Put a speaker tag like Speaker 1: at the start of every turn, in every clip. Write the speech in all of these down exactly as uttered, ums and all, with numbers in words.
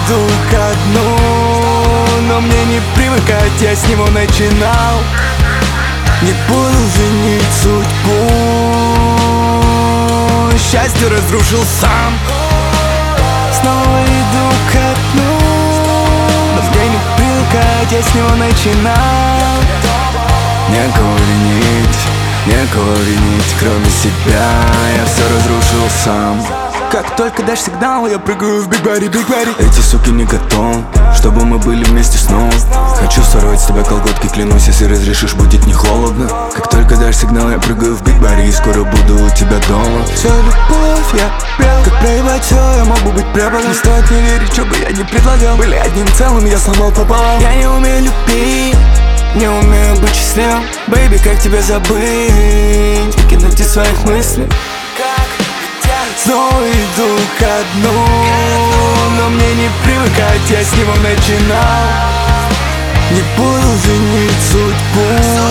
Speaker 1: иду ко дну, но мне не привыкать, я с него начинал. Не буду винить судьбу, счастье разрушил сам. Снова иду ко дну, но мне не привыкать, я с него начинал. Некого винить, некого винить, кроме себя. Я все разрушил сам. Как только дашь сигнал, я прыгаю в Big Body, Big Body. Эти суки не готовы, чтобы мы были вместе снова. Хочу сорвать с тебя колготки, клянусь, если разрешишь, будет не холодно. Как только дашь сигнал, я прыгаю в Big Body, и скоро буду у тебя дома. Все любовь, я прям, как проебать все, я могу быть преподом. Не стоит не верить, что бы я не предлагал. Были одним целым, я сломал пополам. Я не умею любить, не умею быть счастливым. Бэйби, как тебя забыть, выкинуть из своих мыслей. Снова иду ко дну, но мне не привыкать, я с него начинал. Не буду винить судьбу,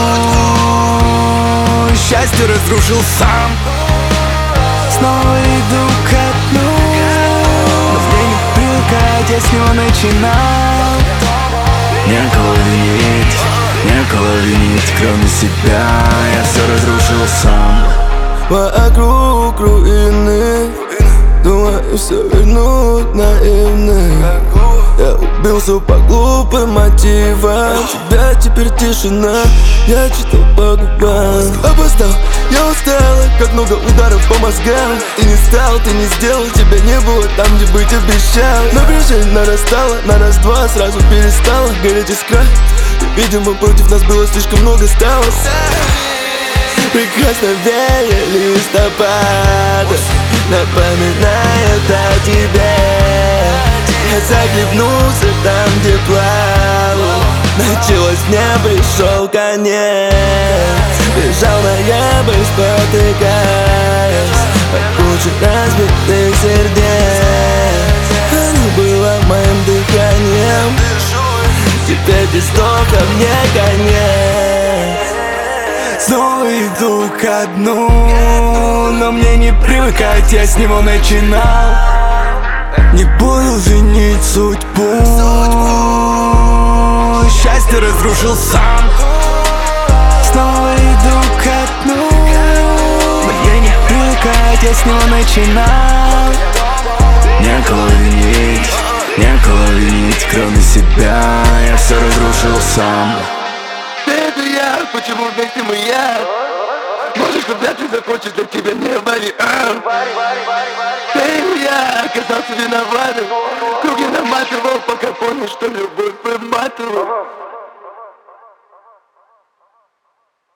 Speaker 1: счастье разрушил сам. Снова иду ко дну, но мне не привыкать, я с него начинал. Некого винить, некого винить, кроме себя. Я все разрушил сам.
Speaker 2: Вокруг руины, думаю, все вернуть наивно. Я убился по глупым мотивам. Тебя теперь тишина, я читал по губам. Опоздал, я устала, как много ударов по мозгам. Ты не стал, ты не сделал, тебя не было там, где быть обещал. Напряжение нарастало, на раз-два сразу перестало гореть искра. Видимо, против нас было слишком много стало. Прекрасно вея листопада напоминает о тебе. Я захлебнулся там, где плавал. Началось, мне пришел конец. Бежал ноябрь, спотыкаясь от кучи разбитых сердец. Оно было моим дыханием. Теперь без вздоха мне конец.
Speaker 1: Снова иду ко дну, но мне не привыкать, я с него начинал. Не буду винить судьбу, счастье разрушил сам. Снова иду ко дну, но мне не привыкать, я с него начинал. Некого винить, некого винить, кроме себя. Я все разрушил сам.
Speaker 2: Это я, почему вместе мы я? Может, когда ты захочешь, для тебя не вариант. Ты я оказался виноватым. Круги наматывал, пока понял, что любовь